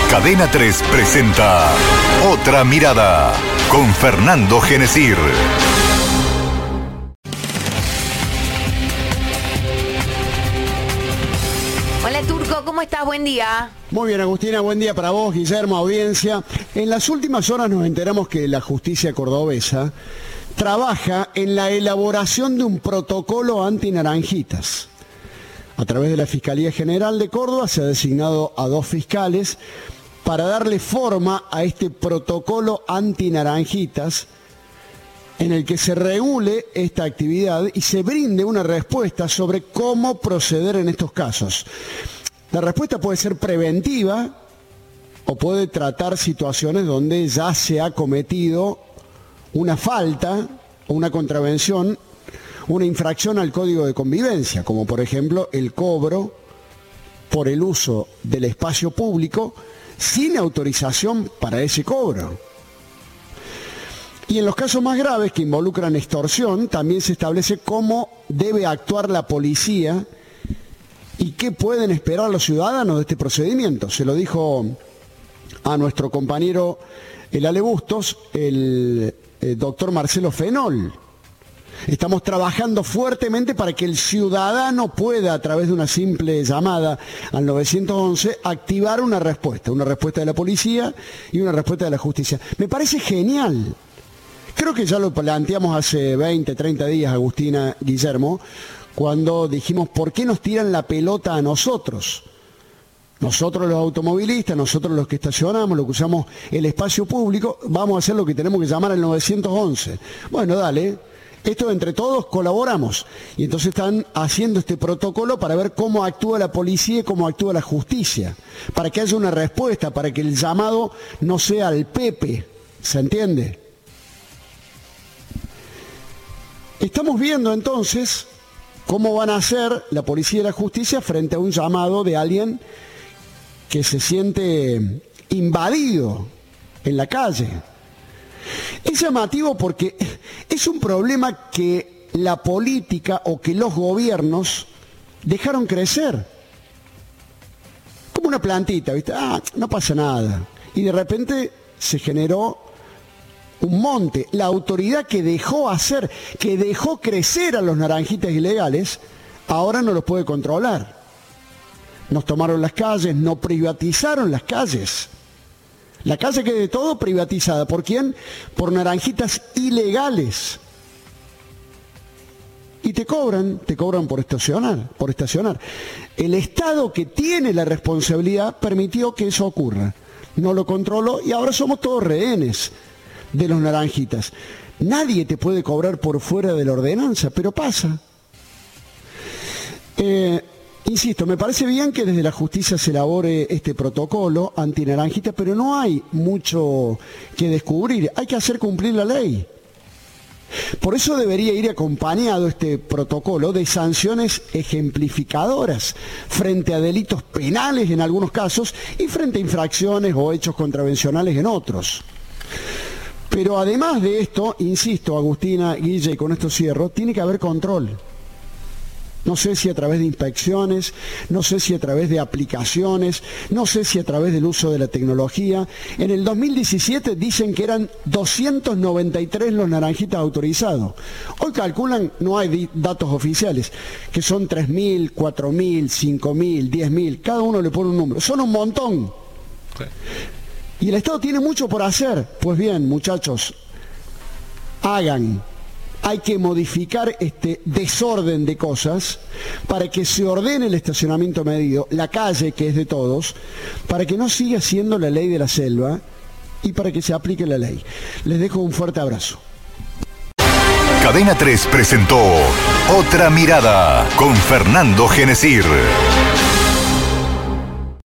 Cadena 3 presenta Otra Mirada con Fernando Genesir. Hola Turco, ¿cómo estás? Buen día. Muy bien, Agustina, buen día para vos, Guillermo, audiencia. En las últimas horas nos enteramos que la justicia cordobesa trabaja en la elaboración de un protocolo anti-naranjitas. A través de la Fiscalía General de Córdoba se ha designado a 2 fiscales para darle forma a este protocolo anti-naranjitas en el que se regule esta actividad y se brinde una respuesta sobre cómo proceder en estos casos. La respuesta puede ser preventiva o puede tratar situaciones donde ya se ha cometido una falta o una contravención, una infracción al Código de Convivencia, como por ejemplo el cobro por el uso del espacio público sin autorización para ese cobro. Y en los casos más graves que involucran extorsión, también se establece cómo debe actuar la policía y qué pueden esperar los ciudadanos de este procedimiento. Se lo dijo a nuestro compañero el Ale Bustos, el doctor Marcelo Fenol. Estamos trabajando fuertemente para que el ciudadano pueda, a través de una simple llamada al 911, activar una respuesta de la policía y una respuesta de la justicia. Me parece genial. Creo que ya lo planteamos hace 20, 30 días, Agustina, Guillermo, cuando dijimos, ¿por qué nos tiran la pelota a nosotros? Nosotros los automovilistas, nosotros los que estacionamos, los que usamos el espacio público, vamos a hacer lo que tenemos que llamar al 911. Bueno, dale, esto entre todos colaboramos. Y entonces están haciendo este protocolo para ver cómo actúa la policía y cómo actúa la justicia, para que haya una respuesta, para que el llamado no sea al Pepe, ¿se entiende? Estamos viendo entonces cómo van a hacer la policía y la justicia frente a un llamado de alguien que se siente invadido en la calle. Es llamativo porque es un problema que la política o que los gobiernos dejaron crecer. Como una plantita, ¿viste? No pasa nada. Y de repente se generó un monte. La autoridad que dejó hacer, que dejó crecer a los naranjitas ilegales, ahora no los puede controlar. Nos tomaron las calles, no privatizaron las calles. La calle que de todo privatizada. ¿Por quién? Por naranjitas ilegales. Y te cobran por estacionar. El Estado que tiene la responsabilidad permitió que eso ocurra. No lo controló y ahora somos todos rehenes de los naranjitas. Nadie te puede cobrar por fuera de la ordenanza, pero pasa. Insisto, me parece bien que desde la justicia se elabore este protocolo anti-naranjitas, pero no hay mucho que descubrir. Hay que hacer cumplir la ley. Por eso debería ir acompañado este protocolo de sanciones ejemplificadoras frente a delitos penales en algunos casos y frente a infracciones o hechos contravencionales en otros. Pero además de esto, insisto, Agustina, Guille, y con esto cierro, tiene que haber control. No sé si a través de inspecciones, no sé si a través de aplicaciones, no sé si a través del uso de la tecnología. En el 2017 dicen que eran 293 los naranjitas autorizados. Hoy calculan, no hay datos oficiales, que son 3.000, 4.000, 5.000, 10.000, cada uno le pone un número. Son un montón. Sí. Y el Estado tiene mucho por hacer. Pues bien, muchachos, hagan. Hay que modificar este desorden de cosas para que se ordene el estacionamiento medido, la calle que es de todos, para que no siga siendo la ley de la selva y para que se aplique la ley. Les dejo un fuerte abrazo. Cadena 3 presentó Otra Mirada con Fernando Genesir.